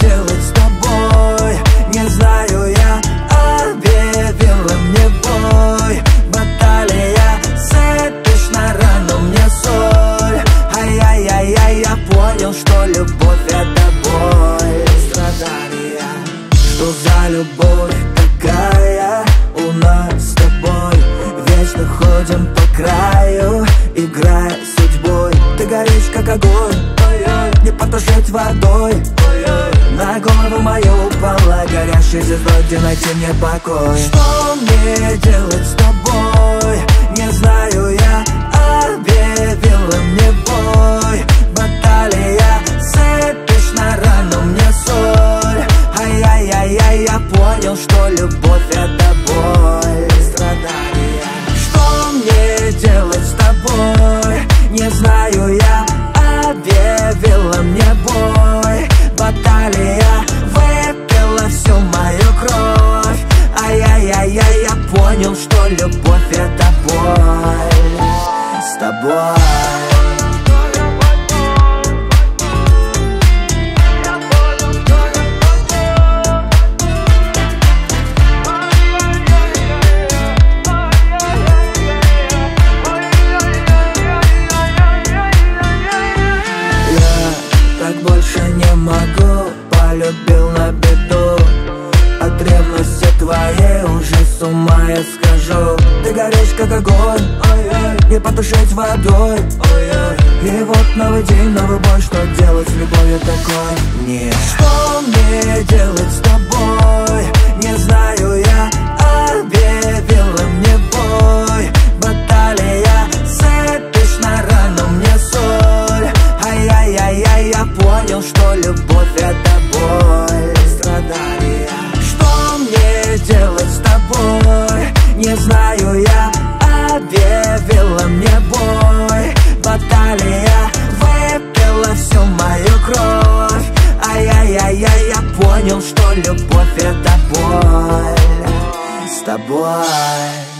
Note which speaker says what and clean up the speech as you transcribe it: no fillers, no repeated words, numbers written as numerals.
Speaker 1: делать с тобой? Не знаю, я объявила мне бой. Баталия, сыпешь на рану мне соль. Ай-яй-яй-яй, я понял, что любовь это боль. Страдания. Что за любовь такая у нас с тобой? Вечно ходим по краю, играя судьбой. Ты горишь как огонь, не потушить водой. На голову мою упала горящей звездой, где найти мне покой. Что мне делать с тобой? Не знаю, я объявила мне бой. Баталия, сыпешь на рану мне соль. Ай-яй-яй-яй, я понял, что любовь это боль. Страдания. Что мне делать с тобой? Не знаю, я объявила мне бой. Баталия, выпила всю мою кровь. Ай-яй-яй-яй, я понял, что любовь это боль. С тобой. Больше не могу, полюбил на беду. От ревности твоей уже с ума я схожу. Ты горишь как огонь, не потушить водой. И вот новый день, новый бой. Что делать с любовью такой? Нет. Что мне делать с тобой? Не знаю, я объявила мне бой. Баталия, сыпешь на рану мне соль. Ай-яй-яй-яй, я понял, что любовь это боль. Страдания. Что мне делать с тобой? Не знаю, я объявила мне бой. Баталия, выпила всю мою кровь. Ай-яй-яй-яй, я понял, что любовь это боль. С тобой.